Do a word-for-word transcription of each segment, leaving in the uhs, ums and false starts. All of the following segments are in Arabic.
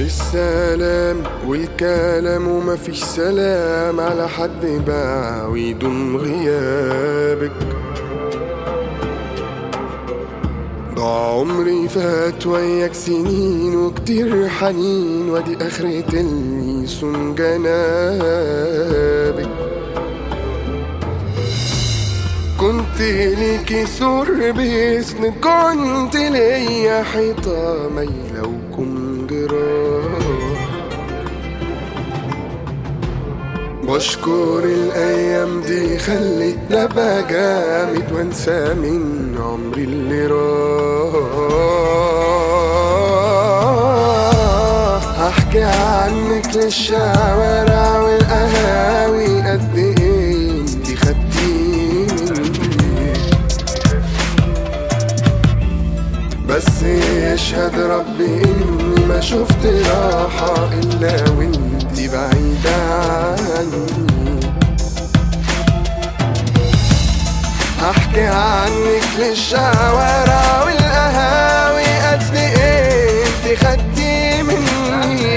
السلام والكلام وما فيش سلام على حد باع ويدوم غيابك. ضاع عمري فات وياك سنين وكتير حنين، وادي اخرة اللي يصون جنابك. كنت ليكي سور بيسند، كنت ليا حيطة مايلة وكم جراح. بشكر الايام دي خلتني ابقى جامد وانسى من عمري اللي راح. هحكي عنك للشوارع والقهاوي قد ايه انتي خدتي مني، بس يشهد ربي اني ما شفت راحة الا وانتي بعيدة عني. هحكي عنك للشوارع والقهاوي قد ايه انتي خدتي مني،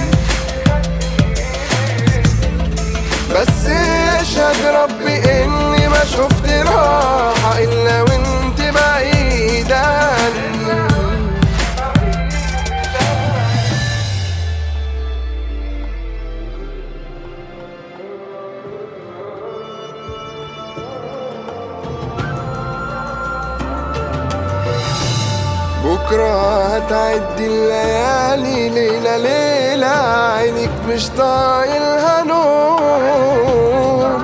بس يشهد ربي اني ما شفت راحة الا وانتي بعيدة عني. بكرة هتعدي الليالي ليلة ليلة، عينك مش طايلها نوم،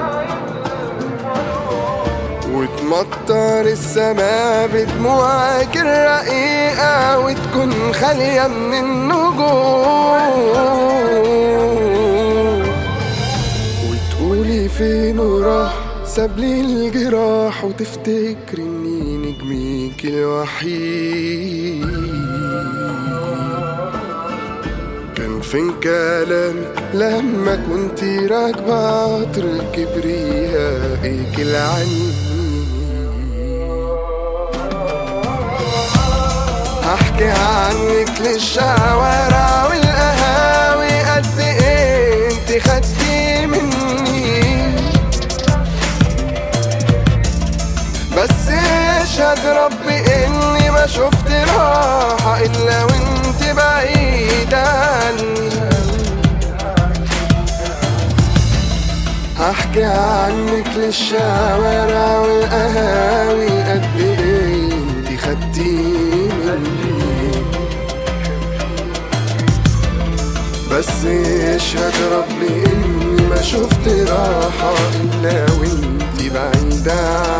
وتمطر السما بدموعك الرقيقة وتكون خالية من النجوم، وتقولي فين وراح سابلي الجراح، وتفتكري اني نجميك الوحيد. كان فين كلامك لما كنتي راكبة قطر كبريائك العنيد. هحكي عنك للشوارع والقهاوي قد ايه انتي خدتي مني، بس يشهد ربي اني ما شفت راحة الا وانت بعيدة عني. هحكي عنك للشوارع والقهاوي قد ايه انتي خدتي مني، بس يشهد ربي اني ما شفت راحة الا وانتي بعيدة عني.